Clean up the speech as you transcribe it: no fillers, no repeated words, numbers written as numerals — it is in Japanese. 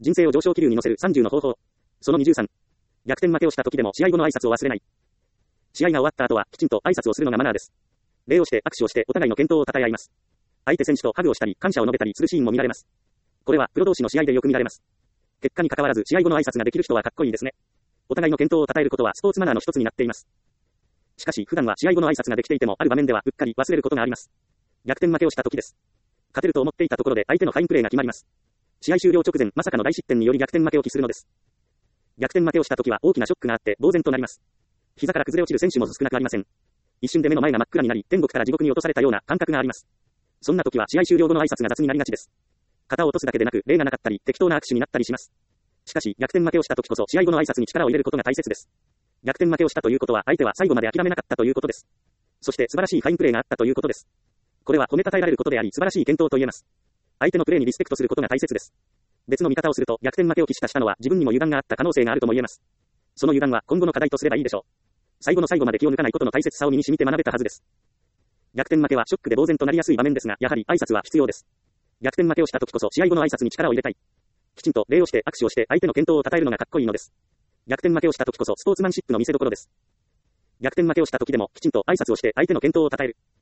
人生を上昇気流に乗せる30の方法。その23。逆転負けをした時でも試合後の挨拶を忘れない。試合が終わった後はきちんと挨拶をするのがマナーです。礼をして握手をしてお互いの健闘を称え合います。相手選手とハグをしたり感謝を述べたりするシーンも見られます。これはプロ同士の試合でよく見られます。結果に関わらず試合後の挨拶ができる人はかっこいいですね。お互いの健闘を称えることはスポーツマナーの一つになっています。しかし普段は試合後の挨拶ができていてもある場面ではうっかり忘れることがあります。逆転負けをした時です。勝てると思っていたところで相手のファインプレーが決まります。試合終了直前まさかの大失点により逆転負けを喫するのです。逆転負けをした時は大きなショックがあって呆然となります。膝から崩れ落ちる選手も少なくありません。一瞬で目の前が真っ暗になり天国から地獄に落とされたような感覚があります。そんな時は試合終了後の挨拶が雑になりがちです。肩を落とすだけでなく礼がなかったり適当な握手になったりします。しかし逆転負けをした時こそ試合後の挨拶に力を入れることが大切です。逆転負けをしたということは相手は最後まで諦めなかったということです。そして素晴らしいファインプレーがあったということです。これは褒めたたえられることであり素晴らしい健闘と言えます。相手のプレーにリスペクトすることが大切です。別の見方をすると逆転負けを喫したのは自分にも油断があった可能性があるとも言えます。その油断は今後の課題とすればいいでしょう。最後の最後まで気を抜かないことの大切さを身に染みて学べたはずです。逆転負けはショックで呆然となりやすい場面ですが、やはり挨拶は必要です。逆転負けをした時こそ試合後の挨拶に力を入れたい。きちんと礼をして握手をして相手の健闘を称えるのがかっこいいのです。逆転負けをした時こそスポーツマンシップの見せ所です。逆転負けをした時でもきちんと挨拶をして相手の健闘を称える。